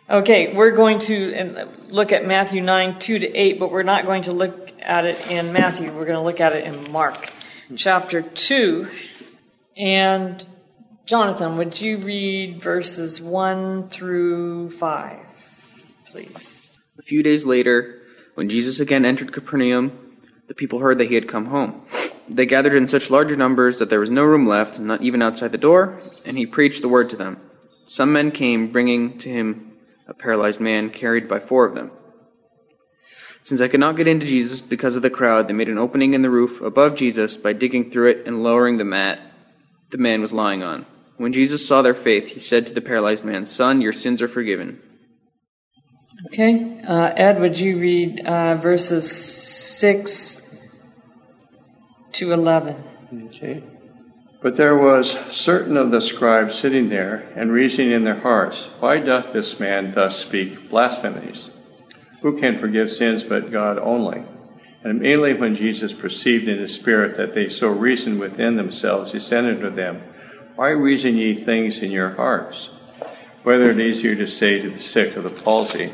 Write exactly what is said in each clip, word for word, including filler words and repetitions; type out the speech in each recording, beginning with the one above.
Okay, we're going to look at Matthew nine, two to eight, but we're not going to look at it in Matthew. We're going to look at it in Mark chapter two. And Jonathan, would you read verses one through five, please? A few days later, when Jesus again entered Capernaum, the people heard that he had come home. They gathered in such large numbers that there was no room left, not even outside the door, and he preached the word to them. Some men came, bringing to him a paralyzed man carried by four of them. Since they could not get into Jesus because of the crowd, they made an opening in the roof above Jesus by digging through it and lowering the mat the man was lying on. When Jesus saw their faith, he said to the paralyzed man, "Son, your sins are forgiven." Okay. Uh, Ed, would you read uh, verses six to eleven? Okay. But there was certain of the scribes sitting there, and reasoning in their hearts, "Why doth this man thus speak blasphemies? Who can forgive sins but God only?" And immediately when Jesus perceived in his spirit that they so reasoned within themselves, he said unto them, "Why reason ye things in your hearts? Whether it is easier to say to the sick of the palsy,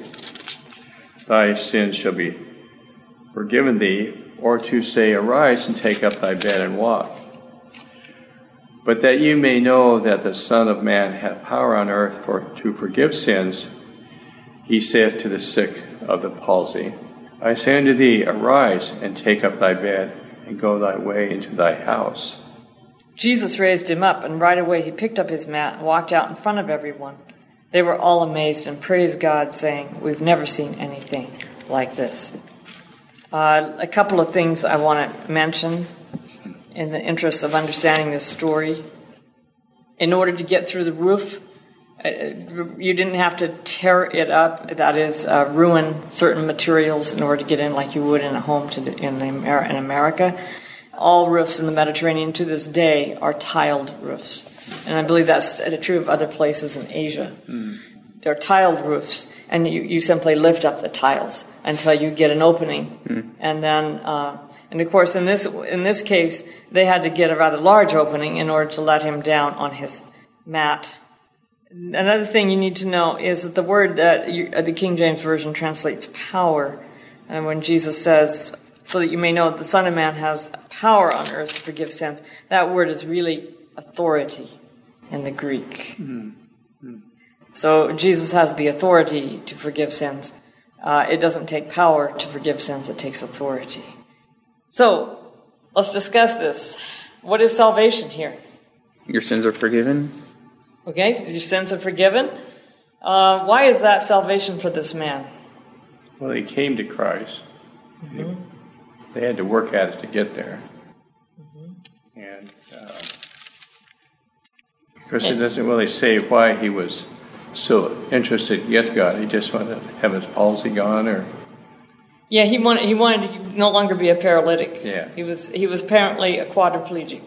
Thy sins shall be forgiven thee, or to say, Arise and take up thy bed and walk. But that you may know that the Son of Man hath power on earth for to forgive sins, he saith to the sick of the palsy, I say unto thee, Arise and take up thy bed, and go thy way into thy house." Jesus raised him up, and right away he picked up his mat and walked out in front of everyone. They were all amazed and praised God, saying, "We've never seen anything like this." Uh, a couple of things I want to mention in the interest of understanding this story. In order to get through the roof, uh, you didn't have to tear it up, that is, uh, ruin certain materials in order to get in like you would in a home to the, in, the, in America. All roofs in the Mediterranean to this day are tiled roofs. And I believe that's true of other places in Asia. Mm. They're tiled roofs, and you, you simply lift up the tiles until you get an opening. Mm. And then, uh, and of course, in this in this case, they had to get a rather large opening in order to let him down on his mat. Another thing you need to know is that the word that you, uh, the King James Version translates power, and when Jesus says, "So that you may know that the Son of Man has power on earth to forgive sins," that word is really authority in the Greek. Mm-hmm. Mm-hmm. So Jesus has the authority to forgive sins. Uh, it doesn't take power to forgive sins, it takes authority. So, let's discuss this. What is salvation here? Your sins are forgiven. Okay, your sins are forgiven. Uh, why is that salvation for this man? Well, he came to Christ. Mm-hmm. They, they had to work at it to get there. Mm-hmm. And uh, of course, it doesn't really say why he was so interested to get to God. He just wanted to have his palsy gone, or yeah, he wanted he wanted to no longer be a paralytic. Yeah, he was he was apparently a quadriplegic.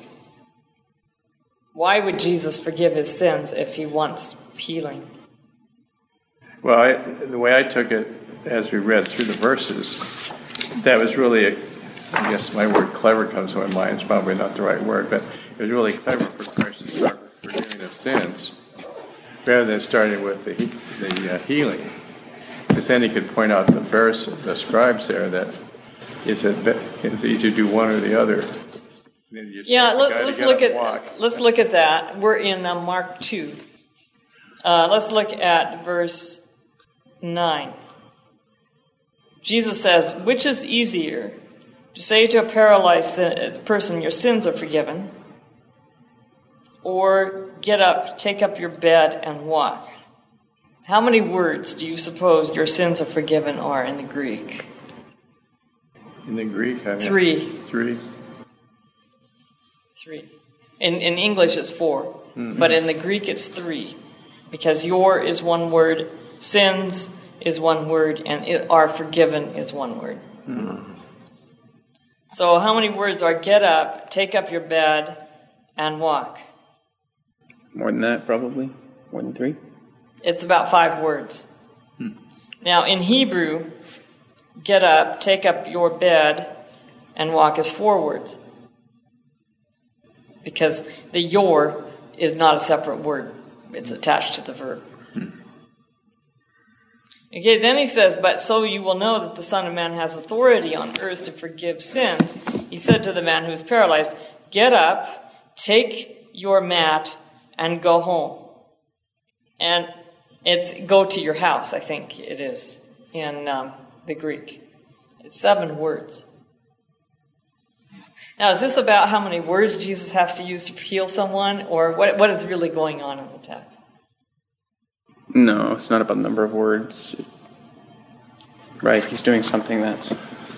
Why would Jesus forgive his sins if he wants healing? Well, I, the way I took it, as we read through the verses, that was really, a, I guess my word "clever" comes to my mind. It's probably not the right word, but it was really clever for Christ to start with forgiving of sins, rather than starting with the the uh, healing, because then he could point out the Pharisees, the scribes there, that it's, a, it's easy to do one or the other. Yeah, let, let's look at walk. let's look at that. We're in uh, Mark two. Uh, let's look at verse nine. Jesus says, "Which is easier, to say to a paralyzed person, your sins are forgiven, or get up, take up your bed, and walk?" How many words do you suppose your sins are forgiven are in the Greek? In the Greek, I mean, three. Three. Three. In in English, it's four, mm-hmm. but in the Greek, it's three, because your is one word, sins is one word, and it, are forgiven is one word. Mm-hmm. So, how many words are get up, take up your bed, and walk? More than that, probably. More than three. It's about five words. Hmm. Now, in Hebrew, get up, take up your bed, and walk is four words. Because the your is not a separate word. It's attached to the verb. Hmm. Okay, then he says, but so you will know that the Son of Man has authority on earth to forgive sins. He said to the man who was paralyzed, get up, take your mat, and go home. And it's go to your house, I think it is, in um, the Greek. It's seven words. Now, is this about how many words Jesus has to use to heal someone, or what? what is really going on in the text? No, it's not about the number of words. Right, he's doing something that's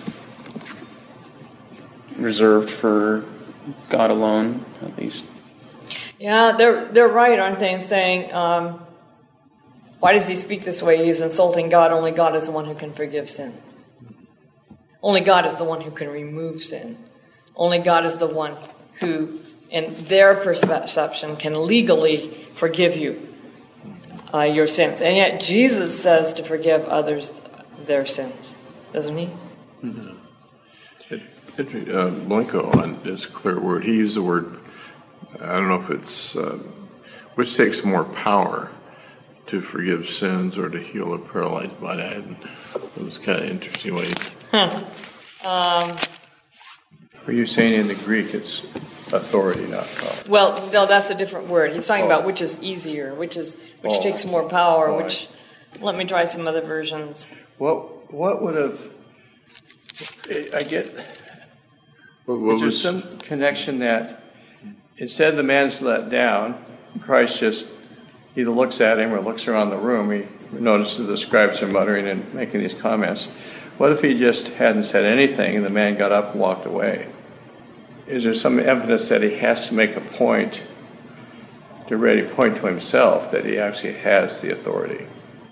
reserved for God alone, at least. Yeah, they're they're right, aren't they, in saying, um, why does he speak this way? He's insulting God. Only God is the one who can forgive sin. Only God is the one who can remove sin. Only God is the one who, in their perception, can legally forgive you uh, your sins. And yet Jesus says to forgive others their sins, doesn't he? Mm-hmm. It, it, uh, Blanco on this clear word, he used the word, I don't know if it's, uh, which takes more power, to forgive sins or to heal a paralyzed body. It was kind of interesting way. Huh. Um, Are you saying in the Greek it's authority, not power? well, no, that's a different word. He's talking Oh. about which is easier, which is which Oh. takes more power, Oh, I- which... Let me try some other versions. What what would have? I get. What, what Is there was, some connection that instead the man's let down, Christ just either looks at him or looks around the room. He notices the scribes are muttering and making these comments. What if he just hadn't said anything and the man got up and walked away? Is there some evidence that he has to make a point to really point to himself that he actually has the authority?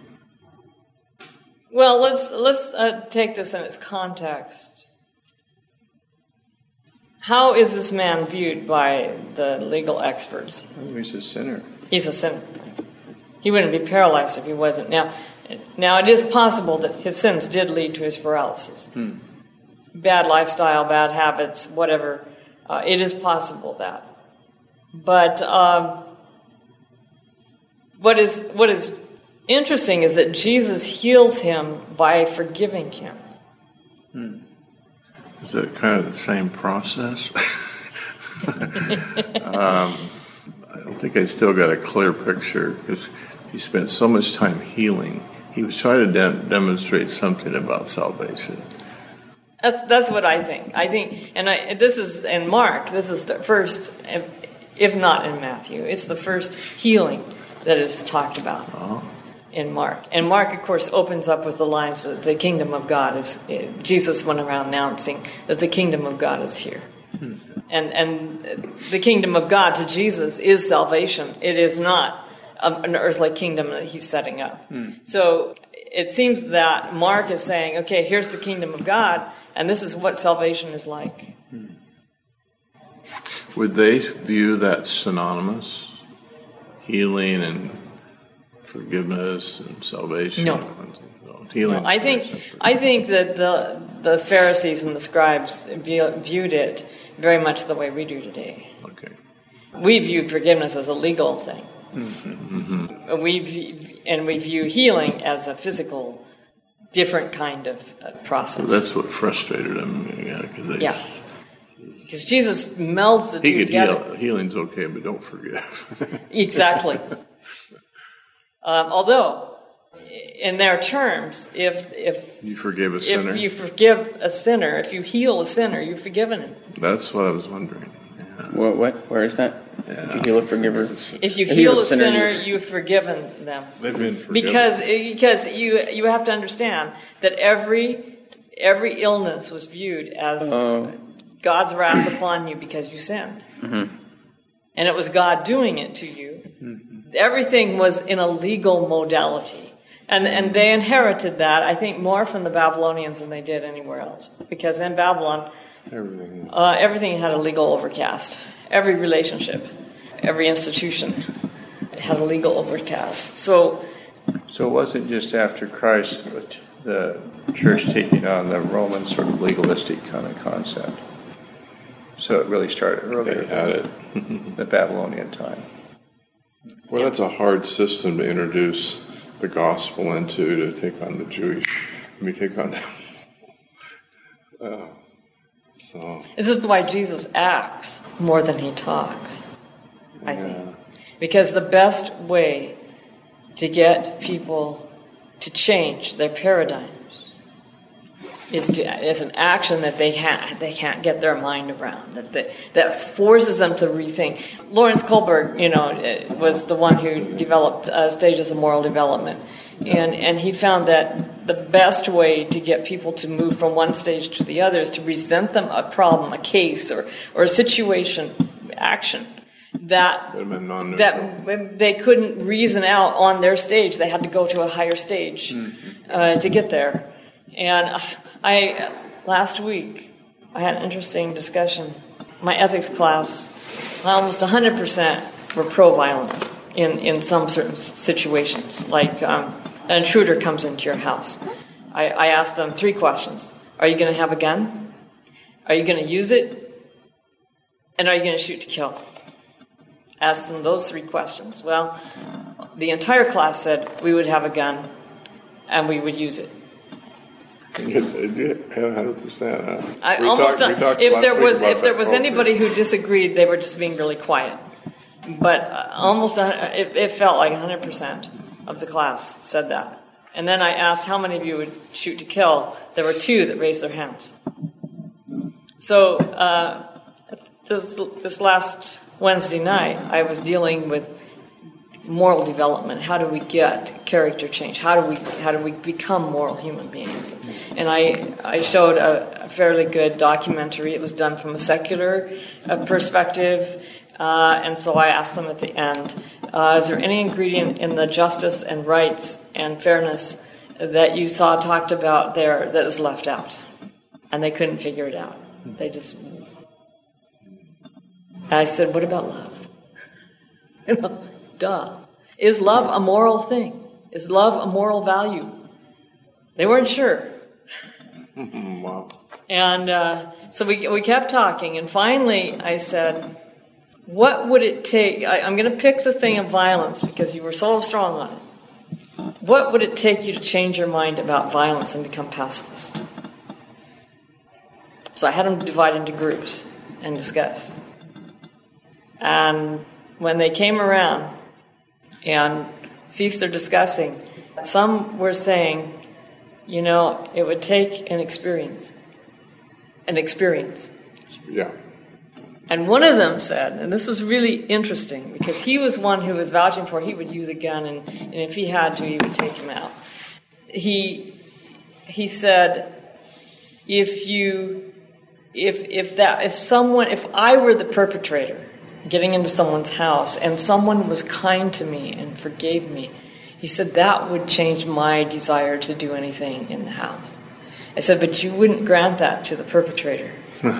Well, let's let's uh, take this in its context. How is this man viewed by the legal experts? He's a sinner. He's a sinner. He wouldn't be paralyzed if he wasn't. Now, now it is possible that his sins did lead to his paralysis. Hmm. Bad lifestyle, bad habits, whatever. Uh, it is possible that. But um, what is what is interesting is that Jesus heals him by forgiving him. Hmm. is it kind of the same process? um, I don't think I still got a clear picture because he spent so much time healing. He was trying to de- demonstrate something about salvation. That's that's what I think. I think, and I this is in Mark. This is the first, if, if not in Matthew, it's the first healing that is talked about Oh. in Mark. And Mark, of course, opens up with the lines that the kingdom of God is. Jesus went around announcing that the kingdom of God is here, hmm. and and the kingdom of God to Jesus is salvation. It is not an earthly kingdom that he's setting up. Hmm. So it seems that Mark is saying, okay, here's the kingdom of God, and this is what salvation is like. Hmm. Would they view that synonymous? Healing and forgiveness and salvation? No. no healing. No, I think I think that the the Pharisees and the scribes view, viewed it very much the way we do today. Okay. We viewed forgiveness as a legal thing. Mm-hmm. Mm-hmm. We view, and we view healing as a physical, different kind of uh, process. So that's what frustrated him. Yeah, because they, yeah. Because Jesus melds the he two could together. heal. Healing's okay, but don't forgive. Exactly. Um, although, in their terms, if if you forgive a sinner, if you forgive a sinner, if you heal a sinner, you've forgiven him. That's what I was wondering. Yeah. What? What? Where is that? Yeah. If you heal a forgiver. If you If heal you a sinner, you- you've forgiven them. They've been forgiven. Because because you you have to understand that every every illness was viewed as Oh. God's wrath upon you because you sinned. Mm-hmm. And it was God doing it to you. Mm-hmm. Everything was in a legal modality. And and they inherited that, I think, more from the Babylonians than they did anywhere else. Because in Babylon, everything. Uh, everything had a legal overcast. Every relationship, every institution had a legal overcast. So, So it wasn't just after Christ, but the church taking on the Roman sort of legalistic kind of concept. So it really started earlier They had it. than the Babylonian time. Well, that's a hard system to introduce the gospel into, to take on the Jewish, I mean, take on them. uh, so. This is why Jesus acts more than he talks, I Yeah. think. Because the best way to get people to change their paradigms is to is an action that they ha- they can't get their mind around, that that, that forces them to rethink. Lawrence Kohlberg, you know, was the one who developed uh, stages of moral development, and and he found that the best way to get people to move from one stage to the other is to present them a problem, a case, or or a situation, action that that they couldn't reason out on their stage. They had to go to a higher stage uh, to get there. And I, last week, I had an interesting discussion. My ethics class, almost one hundred percent were pro-violence in, in some certain situations. Like um, an intruder comes into your house. I, I asked them three questions. Are you going to have a gun? Are you going to use it? And are you going to shoot to kill? Asked them those three questions. Well, the entire class said we would have a gun and we would use it. one hundred percent. Huh? I we almost talked, uh, if there was if there was anybody who disagreed, they were just being really quiet. But uh, almost uh, it, it felt like one hundred percent of the class said that. And then I asked how many of you would shoot to kill. There were two that raised their hands. So uh, this this last Wednesday night, I was dealing with moral development. How do we get character change? How do we how do we become moral human beings? And I I showed a, a fairly good documentary. It was done from a secular uh, perspective, uh, and so I asked them at the end, uh, is there any ingredient in the justice and rights and fairness that you saw talked about there that is left out? And they couldn't figure it out. They just. And I said, what about love? You know. Duh. Is love a moral thing? Is love a moral value? They weren't sure. Wow. And uh, so we we kept talking, and finally I said, what would it take? I, I'm going to pick the thing of violence because you were so strong on it. What would it take you to change your mind about violence and become pacifist? So I had them divide into groups and discuss. And when they came around and ceased their discussing, some were saying, you know, it would take an experience. An experience. Yeah. And one of them said, and this was really interesting, because he was one who was vouching for he would use a gun, and, and if he had to, he would take him out. He he said, if you if if that if someone if I were the perpetrator getting into someone's house and someone was kind to me and forgave me, he said that would change my desire to do anything in the house. I said, but you wouldn't grant that to the perpetrator.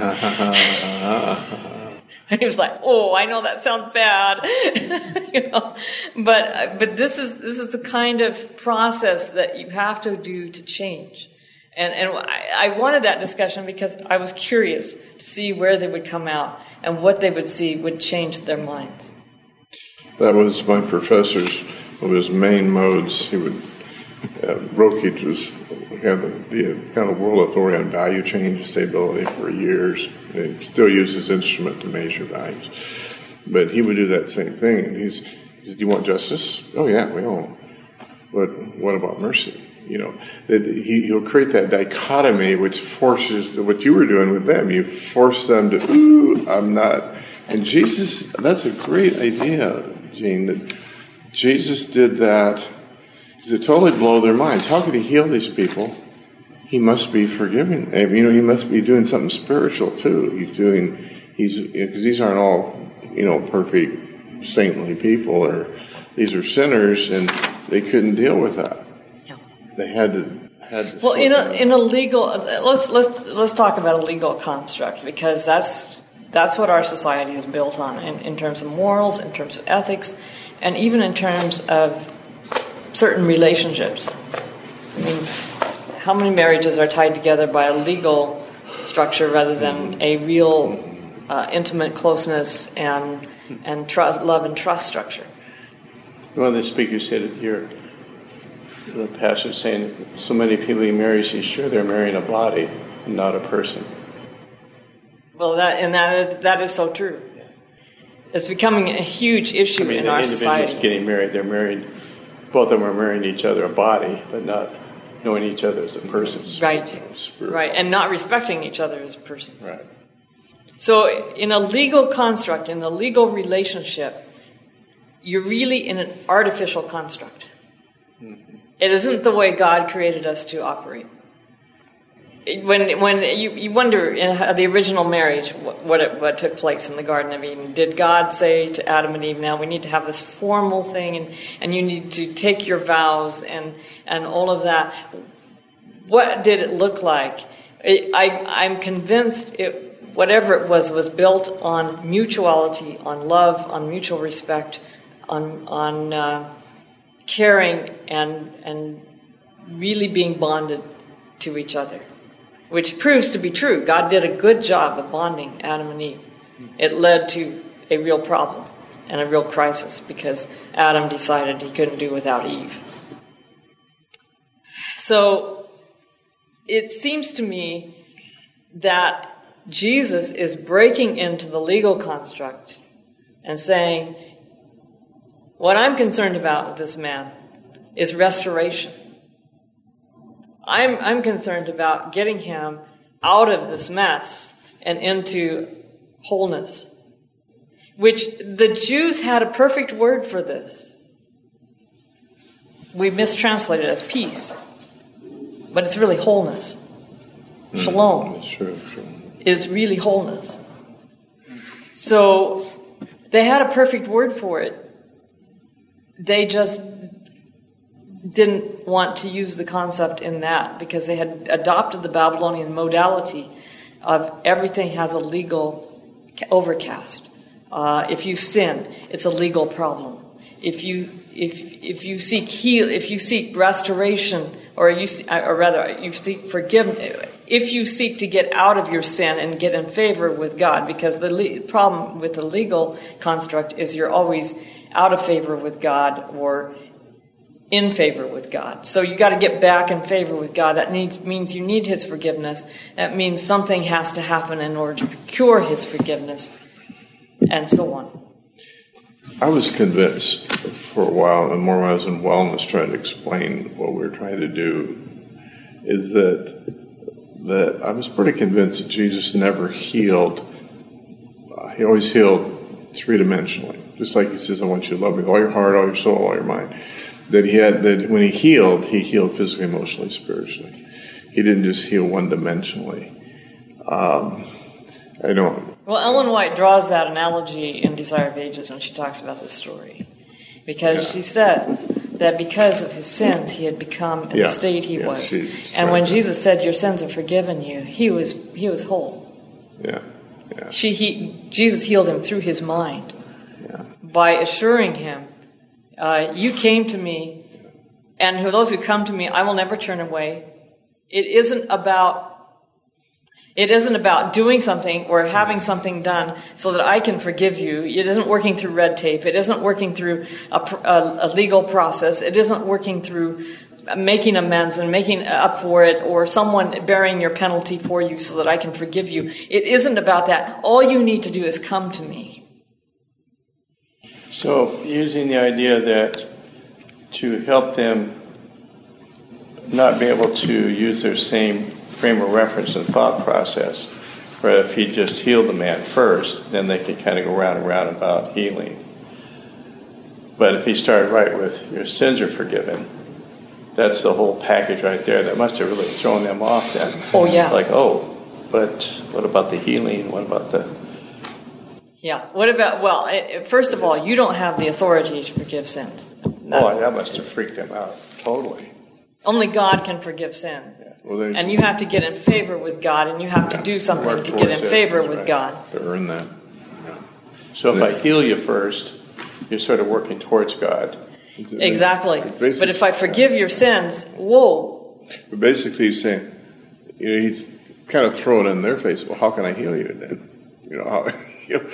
And he was like, oh, I know that sounds bad. you know, but but this is this is the kind of process that you have to do to change. And and I, I wanted that discussion because I was curious to see where they would come out and what they would see would change their minds. That was my professor's, one of his main modes. He would, uh, Rokich was, had the, the kind of world authority on value change and stability for years. And he still uses this instrument to measure values. But he would do that same thing. And he's, he said, do you want justice? Oh, yeah, we all. But what about mercy? You know, that he, he'll create that dichotomy which forces what you were doing with them. You force them to, ooh, I'm not. And Jesus, that's a great idea, Gene, that Jesus did that to totally blow their minds. How could he heal these people? He must be forgiving. You know, he must be doing something spiritual too. He's doing, he's, because these aren't all, you know, perfect, saintly people, or these are sinners, and they couldn't deal with that. They had to had to. Well, in a in a legal, let's let's let's talk about a legal construct, because that's that's what our society is built on in, in terms of morals, in terms of ethics, and even in terms of certain relationships. I mean, how many marriages are tied together by a legal structure rather than a real uh, intimate closeness and and tr- love and trust structure? One of the speakers said it here. The pastor saying so many people he marries, he's sure they're marrying a body and not a person. Well, that and that is that is so true. It's becoming a huge issue I mean, in the our individuals society. getting married, they're married, both of them are marrying each other a body, but not knowing each other as a person. Right, right, and not respecting each other as persons. Right. So in a legal construct, in a legal relationship, you're really in an artificial construct. Mm-hmm. It isn't the way God created us to operate. When when you, you wonder in the original marriage what what, it, what took place in the Garden of Eden, did God say to Adam and Eve, now we need to have this formal thing and, and you need to take your vows and, and all of that? What did it look like? It, I, I'm convinced it, whatever it was, was built on mutuality, on love, on mutual respect, on on uh, caring and and really being bonded to each other. Which proves to be true. God did a good job of bonding Adam and Eve. It led to a real problem and a real crisis because Adam decided he couldn't do without Eve. So it seems to me that Jesus is breaking into the legal construct and saying, what I'm concerned about with this man is restoration. I'm, I'm concerned about getting him out of this mess and into wholeness, which the Jews had a perfect word for this. We mistranslate it as peace, but it's really wholeness. Mm, Shalom sure, sure. is really wholeness. So they had a perfect word for it. They just didn't want to use the concept in that because they had adopted the Babylonian modality of everything has a legal overcast. Uh, if you sin, it's a legal problem. If you if if you seek heal, if you seek restoration, or you or rather you seek forgiveness, if you seek to get out of your sin and get in favor with God, because the le- problem with the legal construct is you're always out of favor with God or in favor with God. So you got to get back in favor with God. That needs means you need his forgiveness. That means something has to happen in order to procure his forgiveness, and so on. I was convinced for a while, and more when I was in wellness trying to explain what we were trying to do, is that that I was pretty convinced that Jesus never healed. Uh, he always healed three-dimensionally. Just like he says, I want you to love me with all your heart, all your soul, all your mind. That he had that when he healed, he healed physically, emotionally, spiritually. He didn't just heal one-dimensionally. Um, I don't. Well, Ellen White draws that analogy in Desire of Ages when she talks about this story, because yeah. she says that because of his sins, he had become in yeah. the state he yeah, was, she, and when Jesus said, "Your sins are forgiven you," he was he was whole. Yeah, yeah. She he Jesus healed him through his mind yeah. by assuring him. Uh, you came to me, and for those who come to me, I will never turn away. It isn't about it isn't about doing something or having something done so that I can forgive you. It isn't working through red tape. It isn't working through a, a, a legal process. It isn't working through making amends and making up for it or someone bearing your penalty for you so that I can forgive you. It isn't about that. All you need to do is come to me. So, using the idea that to help them not be able to use their same frame of reference and thought process, where if he just healed the man first, then they could kind of go round and round about healing. But if he started right with, your sins are forgiven, that's the whole package right there. That must have really thrown them off then. Oh, yeah. Like, oh, but what about the healing? What about the... Yeah. What about, well, first of all, you don't have the authority to forgive sins. No. Oh, that must have freaked them out. Totally. Only God can forgive sins. Yeah. Well, and you have to get in favor with God, and you have to yeah. do something Work to get in favor it. with right. God. To earn that. Yeah. So if I heal you first, you're sort of working towards God. Exactly. But if I forgive your sins, whoa. But basically he's saying, you know, he's kind of throwing in their face, well, how can I heal you then? You know, how, you know,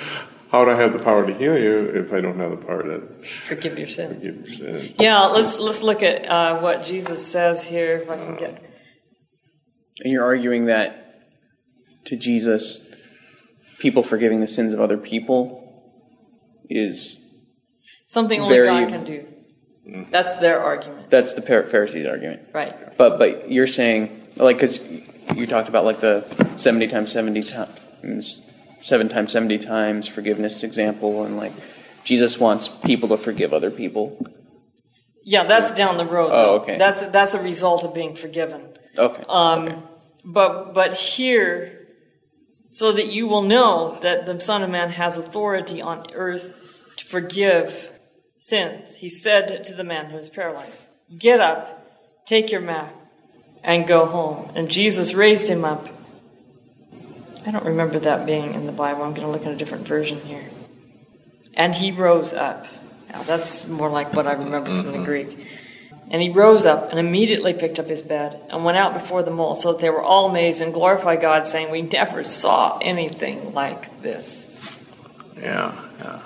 how would I have the power to heal you if I don't have the power to Forgive your sins. forgive your sins? Yeah, let's let's look at uh, what Jesus says here. If I can get. And you're arguing that to Jesus, people forgiving the sins of other people is Something only very- God can do. That's their argument. that's the Phar- Pharisees' argument. Right. But but you're saying, like, because you talked about like the seventy times seventy times, seven times seventy times forgiveness example, and like Jesus wants people to forgive other people. Yeah, that's down the road. Oh, though. okay. That's that's a result of being forgiven. Okay. Um, okay. But but here, so that you will know that the Son of Man has authority on earth to forgive sins. He said to the man who was paralyzed, "Get up, take your mat, and go home." And Jesus raised him up. I don't remember that being in the Bible. I'm going to look at a different version here. And he rose up. Now that's more like what I remember from the Greek. And he rose up and immediately picked up his bed and went out before them all, so that they were all amazed and glorified God, saying, "We never saw anything like this." Yeah, yeah.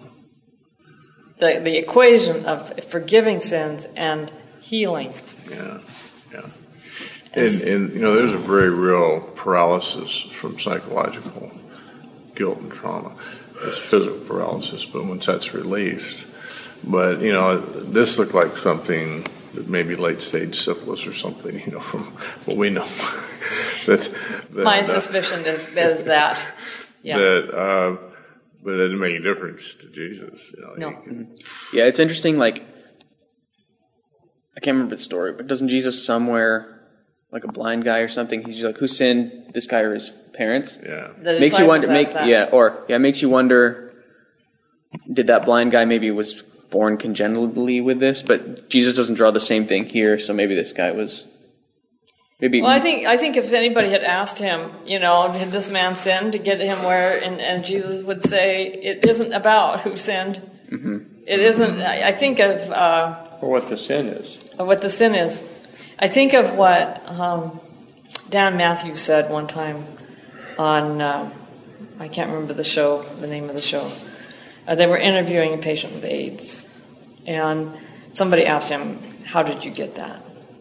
The the equation of forgiving sins and healing. Yeah, yeah. And, and, you know, there's a very real paralysis from psychological guilt and trauma. It's physical paralysis, but once that's released. But, you know, this looked like something that maybe late-stage syphilis or something, you know, from what we know. that, that, My uh, suspicion is, is that. Yeah. That, uh, but it didn't make any difference to Jesus. You know, No. he- Yeah, it's interesting. Like, I can't remember the story, but doesn't Jesus somewhere, like a blind guy or something, he's like, who sinned, this guy or his parents? Yeah. The Makes you wonder. disciples Make asked that. yeah, or yeah, makes you wonder. Did that blind guy maybe was born congenitally with this? But Jesus doesn't draw the same thing here, so maybe this guy was. Maybe. Well, I think I think if anybody had asked him, you know, did this man sin to get him where, and, and Jesus would say, it isn't about who sinned. Mm-hmm. It isn't. I, I think of uh, Or what the sin is. of what the sin is. I think of what um, Dan Matthews said one time on, uh, I can't remember the show, the name of the show. Uh, they were interviewing a patient with AIDS, and somebody asked him, "How did you get that?"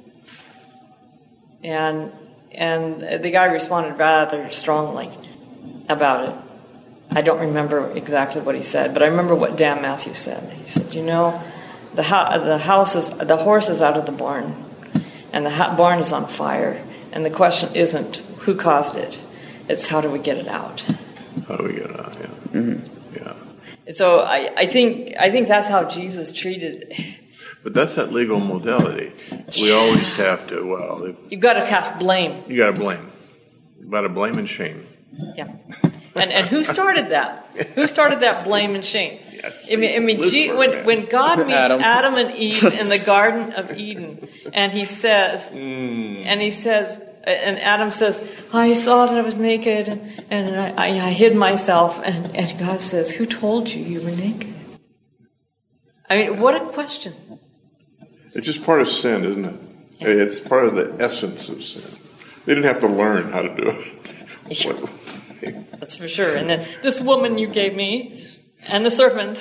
And and the guy responded rather strongly about it. I don't remember exactly what he said, but I remember what Dan Matthews said. He said, "You know, the ho- the house is the horse is out of the barn, and the ha- barn is on fire, and the question isn't who caused it; it's how do we get it out." How do we get out? Yeah. Mm-hmm. Yeah. So I, I think I think that's how Jesus treated. But that's that legal modality. We always have to, well, if, You've got to cast blame. you got to blame. You got to blame and shame. Yeah. And and who started that? Who started that blame and shame? Yes. I mean, I mean, G, Lucifer, when man. when God meets Adam. Adam and Eve in the Garden of Eden, and he says, and he says, and Adam says, "I saw that I was naked, and, and I, I hid myself," and, and God says, "Who told you you were naked?" I mean, what a question. It's just part of sin, isn't it? It's part of the essence of sin. They didn't have to learn how to do it. What- That's for sure. And then this woman you gave me, and the serpent,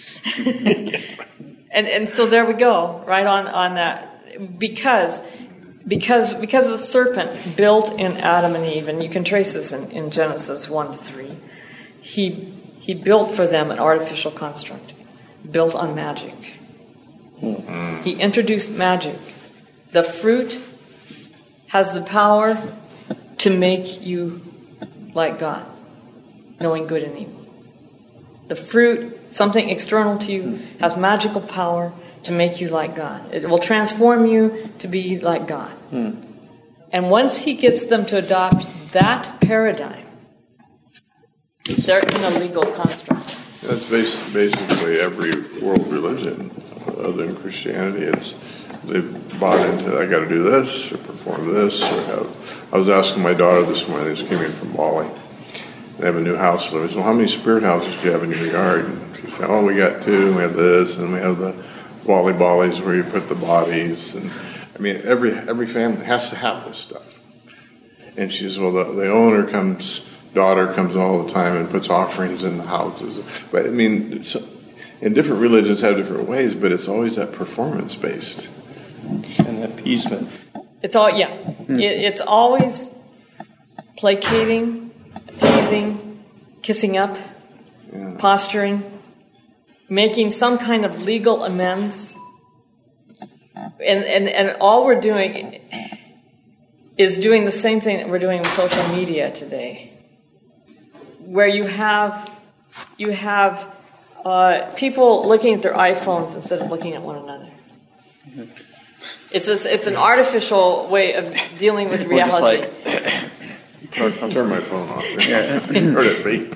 and and so there we go, right on on that, because because because the serpent built in Adam and Eve, and you can trace this in, in Genesis one to three. He he built for them an artificial construct, built on magic. Mm. He introduced magic. The fruit has the power to make you like God, knowing good and evil. The fruit, something external to you, has magical power to make you like God. It will transform you to be like God. Hmm. And once he gets them to adopt that paradigm, they're in a legal construct. That's bas- basically every world religion other than Christianity. It's they've bought into, I got to do this or perform this or have. I was asking my daughter this morning. She came in from Bali. They have a new house. So I said, "Well, how many spirit houses do you have in your yard?" And she said, "Oh, we got two. And we have this, and we have the Wally Bollies where you put the bodies." And I mean, every every family has to have this stuff. And she says, "Well, the, the owner comes daughter comes all the time and puts offerings in the houses. But I mean, it's, and different religions have different ways, but it's always that performance-based. And appeasement. It's all, yeah. Mm. It, it's always placating, appeasing, kissing up, yeah. posturing, making some kind of legal amends. And, and, and all we're doing is doing the same thing that we're doing with social media today, where you have, you have uh, people looking at their iPhones instead of looking at one another. Mm-hmm. It's a, it's an artificial way of dealing with reality. Like, I'll turn my phone off. Heard it beep.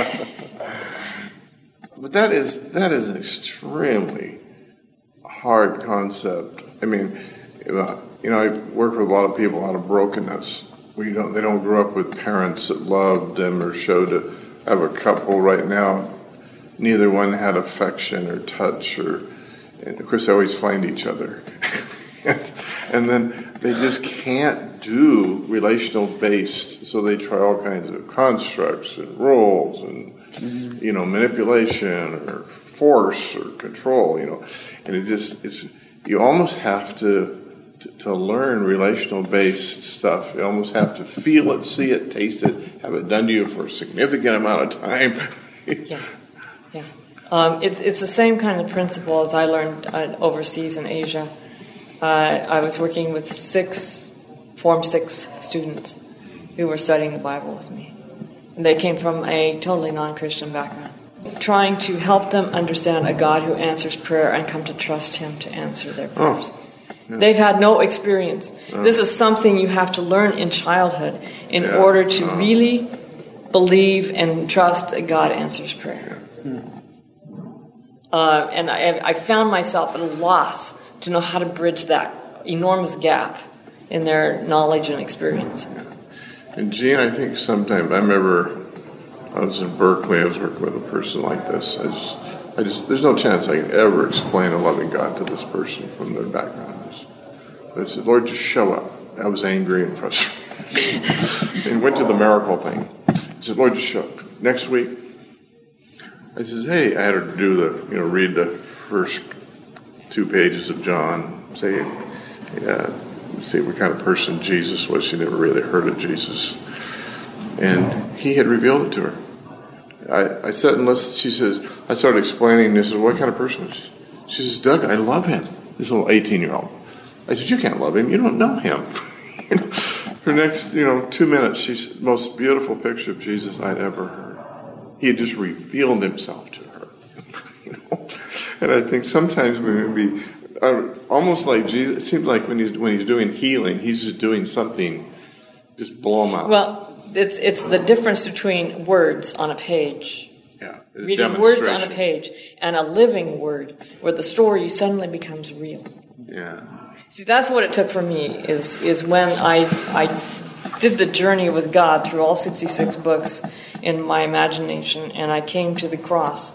But that is that is an extremely hard concept. I mean, you know, I work with a lot of people out of brokenness. We don't they don't grow up with parents that loved them or showed it. I have a couple right now. Neither one had affection or touch, or and of course they always find each other. And then they just can't do relational based, so they try all kinds of constructs and roles and mm-hmm. you know manipulation or force or control, you know, and it just it's you almost have to to, to learn relational based stuff. You almost have to feel it, see it, taste it, have it done to you for a significant amount of time. yeah, yeah. Um, it's it's the same kind of principle as I learned uh, overseas in Asia. Uh, I was working with six, Form six students who were studying the Bible with me. And they came from a totally non-Christian background. Trying to help them understand a God who answers prayer and come to trust Him to answer their prayers. Oh, yeah. They've had no experience. Oh. This is something you have to learn in childhood in yeah. order to oh. really believe and trust that God answers prayer. Yeah. Uh, and I, I found myself at a loss to know how to bridge that enormous gap in their knowledge and experience. And Gene, I think sometimes, I remember I was in Berkeley, I was working with a person like this. I just, I just, there's no chance I can ever explain a loving God to this person from their background. But I said, Lord, just show up. I was angry and frustrated. And went to the miracle thing. I said, Lord, just show up. Next week, I says, hey, I had her do the, you know, read the first two pages of John, say, yeah, see what kind of person Jesus was. She never really heard of Jesus. And he had revealed it to her. I, I sat and listened. She says, I started explaining, and I said, what kind of person was she? She says, Doug, I love him. This little eighteen-year-old. I said, you can't love him. You don't know him. You know, for the next, you know, two minutes, she's the most beautiful picture of Jesus I'd ever heard. He had just revealed himself to her. You know? And I think sometimes we may be uh, almost like Jesus. It seems like when he's when he's doing healing, he's just doing something, just blow them out. Well, it's it's the difference between words on a page, yeah, reading words on a page, and a living word, where the story suddenly becomes real. Yeah. See, that's what it took for me. Is is when I I did the journey with God through all sixty-six books in my imagination, and I came to the cross.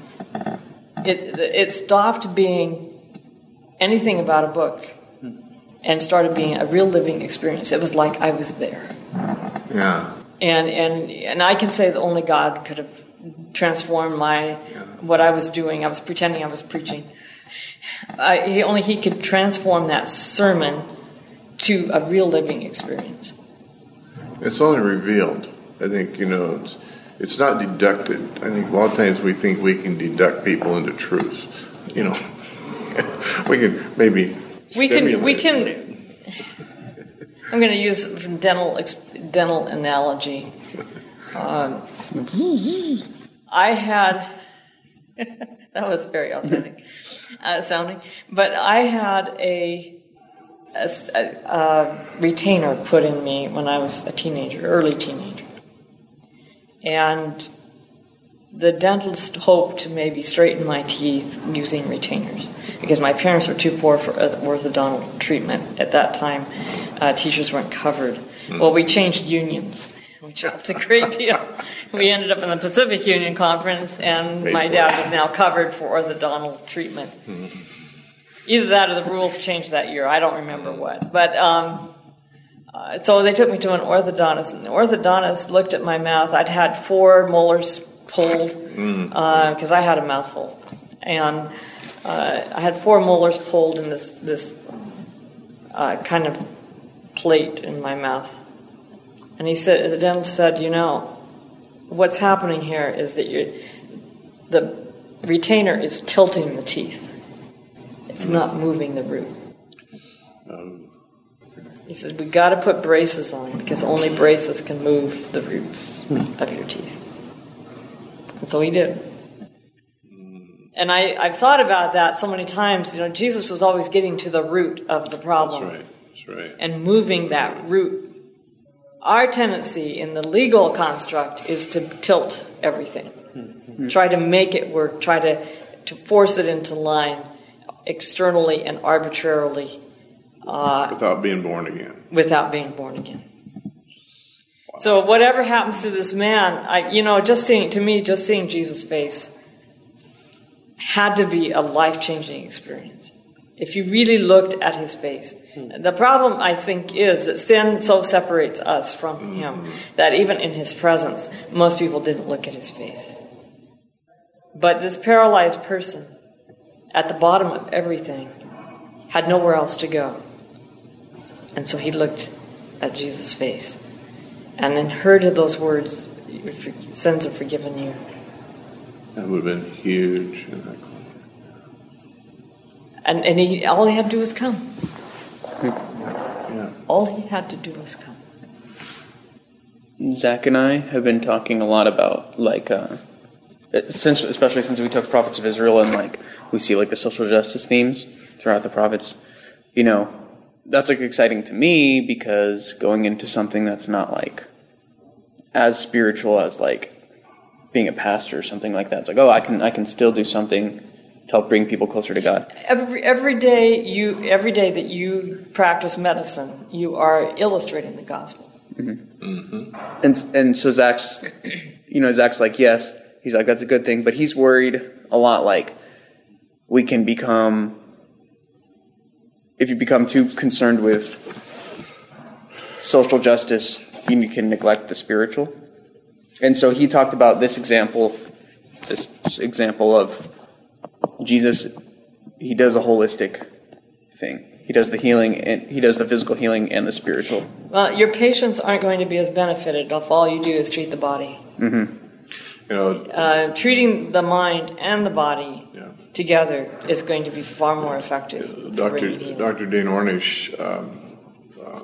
It it stopped being anything about a book and started being a real living experience. It was like I was there. Yeah. And and and I can say that only God could have transformed my yeah. what I was doing. I was pretending I was preaching. I, he, only He could transform that sermon to a real living experience. It's only revealed. I think, you know, it's, it's not deducted. I think a lot of times we think we can deduct people into truth. You know, we can maybe we can we can. I'm going to use a dental dental analogy. Um, I had that was very authentic uh, sounding, but I had a, a, a retainer put in me when I was a teenager, early teenager. And the dentist hoped to maybe straighten my teeth using retainers because my parents were too poor for orthodontal treatment. At that time, uh, teachers weren't covered. Mm. Well, we changed unions. We chopped a great deal. We ended up in the Pacific Union Conference, and my dad was now covered for orthodontal treatment. Mm. Either that or the rules changed that year. I don't remember what. But um, Uh, so they took me to an orthodontist, and the orthodontist looked at my mouth. I'd had four molars pulled because uh, I had a mouthful, and uh, I had four molars pulled in this this uh, kind of plate in my mouth. And he said, the dentist said, you know, what's happening here is that you're, the retainer is tilting the teeth. It's not moving the root. He says, we got to put braces on because only braces can move the roots of your teeth. And so he did. And I, I've thought about that so many times. You know, Jesus was always getting to the root of the problem. That's right. That's right. And moving that root. Our tendency in the legal construct is to tilt everything. Mm-hmm. Try to make it work. Try to, to force it into line externally and arbitrarily. Uh, without being born again. Without being born again. Wow. So whatever happens to this man, I, you know, just seeing, to me, just seeing Jesus' face had to be a life-changing experience. If you really looked at his face. Hmm. The problem, I think, is that sin so separates us from mm-hmm. him that even in his presence, most people didn't look at his face. But this paralyzed person, at the bottom of everything, had nowhere else to go. And so he looked at Jesus' face and then heard those words, your sins are forgiven you. That would have been huge. And and he, all he had to do was come. Yeah. All he had to do was come. Zach and I have been talking a lot about, like, uh, since especially since we took Prophets of Israel and, like, we see, like, the social justice themes throughout the prophets, you know, that's, like, exciting to me because going into something that's not, like, as spiritual as, like, being a pastor or something like that, it's like, oh, I can I can still do something to help bring people closer to God. Every every day you every day that you practice medicine, you are illustrating the gospel. Mm-hmm. Mm-hmm. And and so Zach's, you know, Zach's like, yes, he's like, that's a good thing, but he's worried a lot, like, we can become, if you become too concerned with social justice, you can neglect the spiritual. And so he talked about this example, this example of Jesus. He does a holistic thing. He does the healing, and he does the physical healing and the spiritual. Well, your patients aren't going to be as benefited if all you do is treat the body. Mm-hmm. You know, uh, treating the mind and the body yeah. together is going to be far more effective. Doctor Doctor Dean Ornish, um, uh,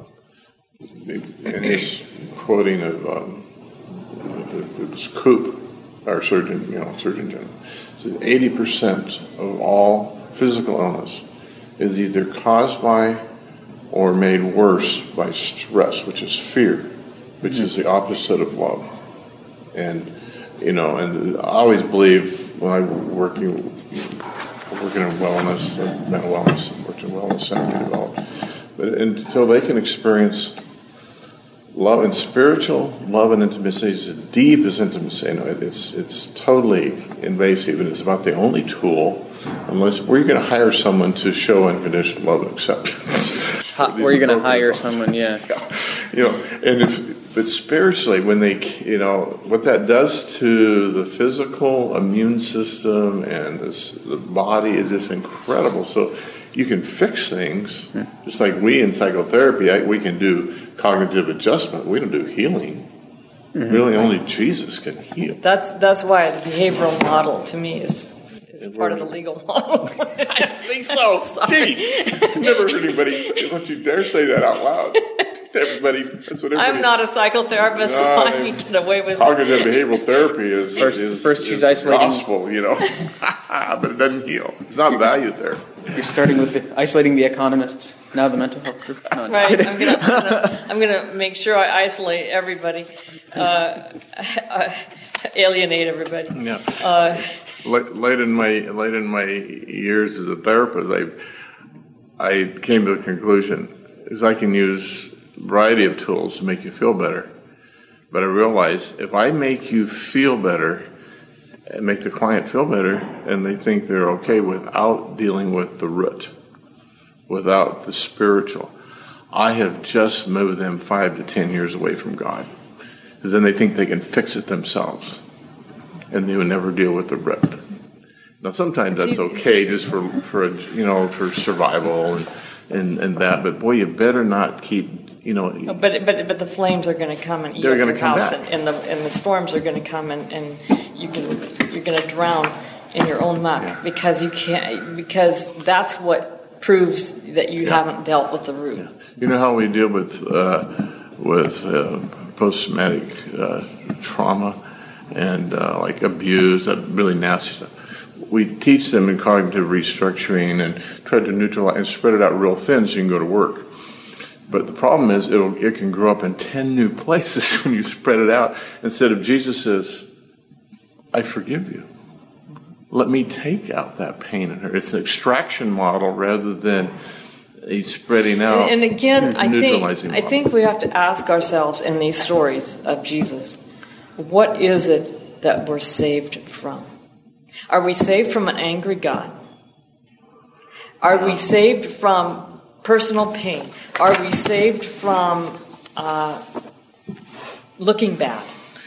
in his quoting of um, this Coop, our surgeon, you know, Surgeon General, says eighty percent of all physical illness is either caused by or made worse by stress, which is fear, which mm-hmm. is the opposite of love. And you know, and I always believe when I'm working working in wellness, mental wellness, and worked in wellness center to develop, but until they can experience love and spiritual love and intimacy is as deep as intimacy. You know, it's it's totally invasive, and it's about the only tool. Unless where are you going to hire someone to show unconditional love and acceptance? How, where are you going to hire someone? Yeah, you know, and if but spiritually, when they, you know, what that does to the physical immune system and this, the body is just incredible. So you can fix things, yeah. just like we in psychotherapy. I, we can do cognitive adjustment. We don't do healing. Mm-hmm. Really, only Jesus can heal. That's that's why the behavioral model to me is. It's part of the legal model. I think so. Gee, I've never heard anybody say, don't you dare say that out loud. Everybody, that's what everybody... I'm not a psychotherapist, no, so I can get away with cognitive it. Cognitive behavioral therapy is, first, is, first is she's isolating. gospel, you know. But it doesn't heal. It's not valued there. You're starting with the, isolating the economists, now the mental health group. No, I'm right, I'm going to I'm gonna make sure I isolate everybody, uh, uh, alienate everybody. Yeah. Uh, late, late in my late in my years as a therapist, I I came to the conclusion is I can use a variety of tools to make you feel better, but I realized if I make you feel better and make the client feel better, and they think they're okay without dealing with the root, without the spiritual, I have just moved them five to ten years away from God. Because then they think they can fix it themselves. And they would never deal with the root. Now, sometimes that's okay just for, for a, you know, for survival and, and, and that. But, boy, you better not keep, you know. No, but but but the flames are going to come and eat They're up your gonna come house, back. and, and the and the storms are going to come, and, and you can you're going to drown in your own muck Yeah. because you can't because that's what proves that you Yeah. haven't dealt with the root. Yeah. You know how we deal with uh, with uh, post-traumatic uh, trauma and uh, like abuse, that really nasty stuff. We teach them in cognitive restructuring and try to neutralize and spread it out real thin so you can go to work. But the problem is it'll, it can grow up in ten new places when you spread it out. Instead of Jesus says, I forgive you. Let me take out that pain in her. It's an extraction model rather than a spreading out. And, and again, I think neutralizing I model. think we have to ask ourselves in these stories of Jesus, what is it that we're saved from? Are we saved from an angry God? Are we saved from personal pain? Are we saved from uh, looking bad?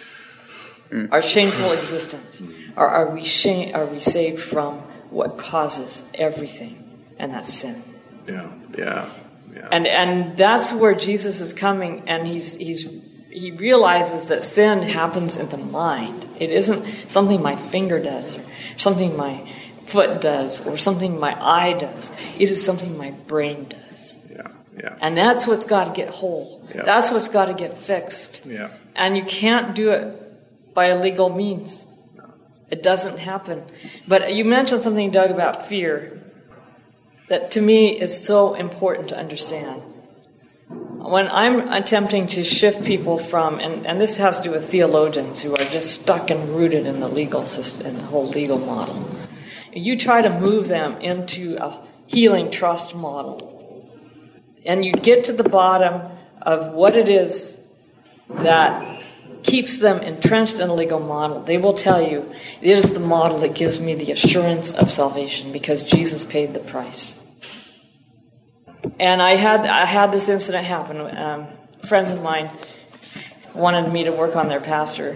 Our shameful existence? Or are we shame, are we saved from what causes everything, and that's sin? Yeah, yeah, yeah. And and that's where Jesus is coming, and he's he's he realizes that sin happens in the mind. It isn't something my finger does, or something my foot does, or something my eye does. It is something my brain does. Yeah, yeah. And that's what's got to get whole. Yeah. That's what's got to get fixed. Yeah. And you can't do it by illegal means. It doesn't happen. But you mentioned something, Doug, about fear that to me is so important to understand. When I'm attempting to shift people from, and, and this has to do with theologians who are just stuck and rooted in the legal system, in the whole legal model, you try to move them into a healing trust model, and you get to the bottom of what it is that keeps them entrenched in a legal model. They will tell you, it is the model that gives me the assurance of salvation because Jesus paid the price. And I had I had this incident happen. Um, friends of mine wanted me to work on their pastor.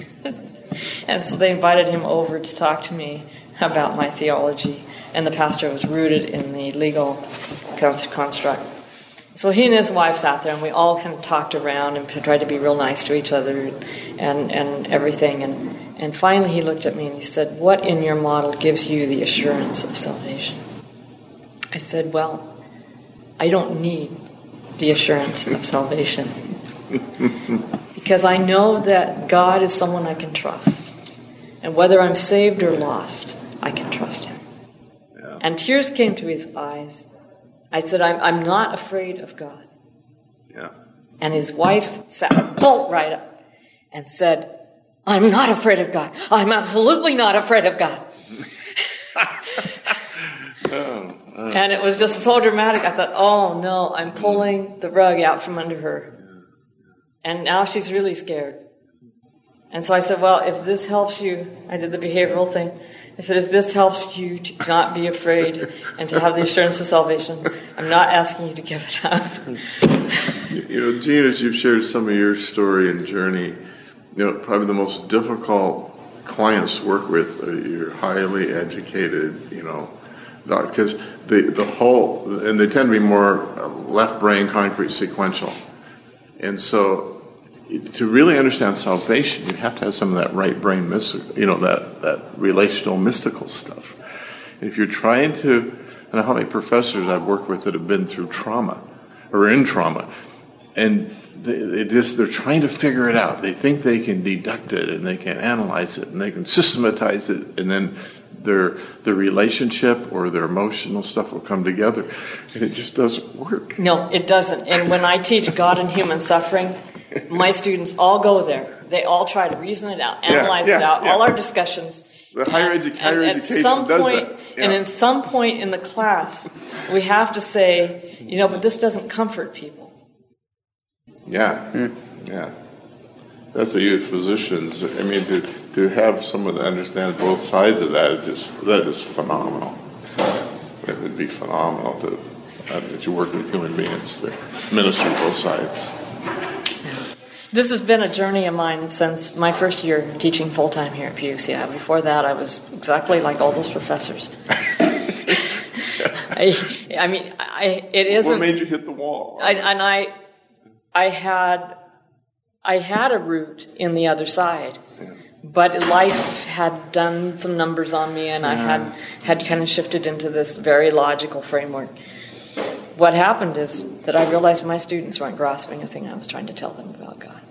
And so they invited him over to talk to me about my theology. And the pastor was rooted in the legal construct. So he and his wife sat there, and we all kind of talked around and tried to be real nice to each other and, and everything. And, and finally he looked at me and he said, "What in your model gives you the assurance of salvation?" I said, "Well, I don't need the assurance of salvation because I know that God is someone I can trust. And whether I'm saved or lost, I can trust him." Yeah. And tears came to his eyes. I said, I'm, I'm not afraid of God. Yeah. And his wife sat bolt right up and said, "I'm not afraid of God. I'm absolutely not afraid of God." Oh, oh. And it was just so dramatic. I thought, oh no, I'm pulling the rug out from under her. And now she's really scared. And so I said, well, if this helps you, I did the behavioral thing. I said, if this helps you to not be afraid and to have the assurance of salvation, I'm not asking you to give it up. You know, Gene, as you've shared some of your story and journey, you know, probably the most difficult clients to work with are your highly educated, you know, because the, the whole, and they tend to be more left brain, concrete, sequential. And so to really understand salvation, you have to have some of that right brain, mystical, you know, that, that relational, mystical stuff. And if you're trying to, I know how many professors I've worked with that have been through trauma or in trauma, and they, they just, they're trying to figure it out. They think they can deduct it and they can analyze it and they can systematize it, and then their their relationship or their emotional stuff will come together, and it just doesn't work. No, it doesn't. And when I teach God and human suffering, my students all go there. They all try to reason it out, analyze yeah, it out. yeah. All our discussions. The higher, and, edu- higher and education at some does point, that. Yeah. And at some point in the class, we have to say, you know, but this doesn't comfort people. Yeah, mm. yeah. That's a huge physicians. I mean, to to have someone that understands both sides of that is just that is phenomenal. It would be phenomenal to uh, that you work with human beings, to minister both sides. This has been a journey of mine since my first year teaching full-time here at P U C I. Before that, I was exactly like all those professors. I, I mean, I, it isn't... What made you hit the wall? I, and I, I had, I had a route in the other side, yeah. But life had done some numbers on me, and yeah. I had had kind of shifted into this very logical framework. What happened is that I realized my students weren't grasping a thing I was trying to tell them about God.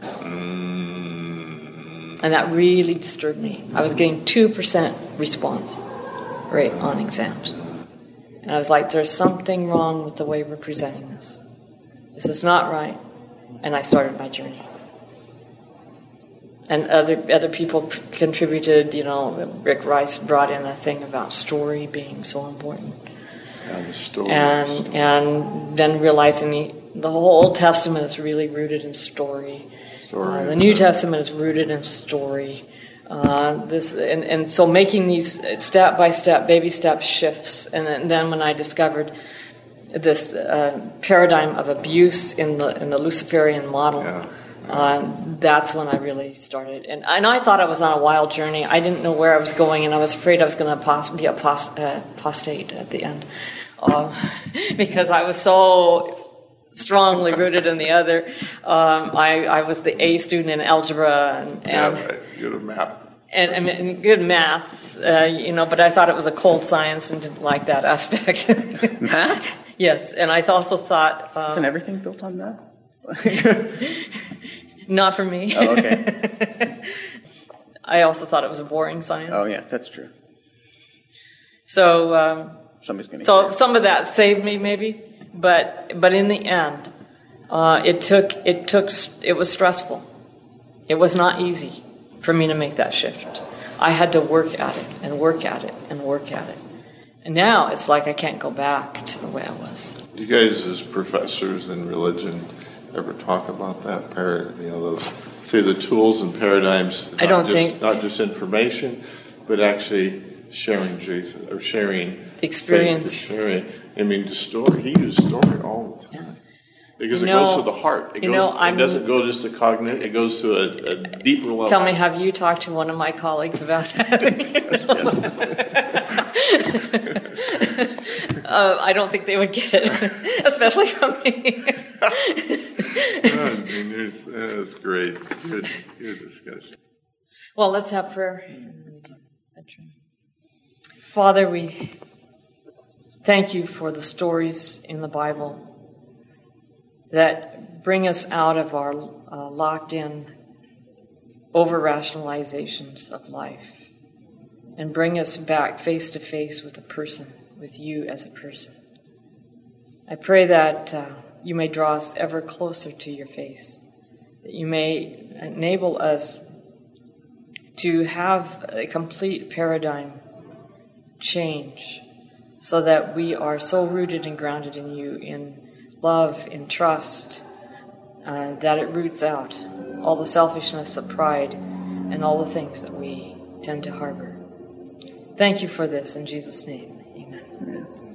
Mm. And that really disturbed me. I was getting two percent response rate on exams. And I was like, there's something wrong with the way we're presenting this. This is not right. And I started my journey. And other other people c- contributed, you know, Rick Rice brought in a thing about story being so important. Yeah, the story. And and then realizing the, the whole Old Testament is really rooted in story. Story. Uh, the New Testament is rooted in story. Uh, this and, and so making these step by step, baby step shifts, and then, then when I discovered this uh, paradigm of abuse in the in the Luciferian model, yeah. um, that's when I really started. And and I thought I was on a wild journey. I didn't know where I was going, and I was afraid I was going to pos- be apost- uh, apostate at the end, um, because I was so strongly rooted in the other. Um, I, I was the A student in algebra and, and yeah, right. Good at math. And, and, and good math, uh, you know, but I thought it was a cold science and didn't like that aspect. Math? Yes, and I also thought... Um, Isn't everything built on math? Not for me. Oh, okay. I also thought it was a boring science. Oh, yeah, that's true. So... Um, Somebody's going to So hear. Some of that saved me, maybe. But but in the end, uh, it took it took it was stressful. It was not easy for me to make that shift. I had to work at it and work at it and work at it. And now it's like I can't go back to the way I was. Do you guys, as professors in religion, ever talk about that? Par- you know, those say the tools and paradigms. I don't just, think not just information, but actually sharing Jesus or sharing experience. Sharing. I mean, the story. He used story all the time. Yeah. Because you it know, goes to the heart. It, you goes, know, it I'm, doesn't go just to cognitive. It goes to a, a deeper level. Tell me, have you talked to one of my colleagues about that? uh, I don't think they would get it, especially from me. I mean, there's, that's great. Good, good discussion. Well, let's have prayer. Father, we thank you for the stories in the Bible that bring us out of our uh, locked-in over-rationalizations of life and bring us back face-to-face with a person, with you as a person. I pray that uh, you may draw us ever closer to your face, that you may enable us to have a complete paradigm change so that we are so rooted and grounded in you, in love, in trust, uh, that it roots out all the selfishness, the pride, and all the things that we tend to harbor. Thank you for this in Jesus' name. Amen. Amen.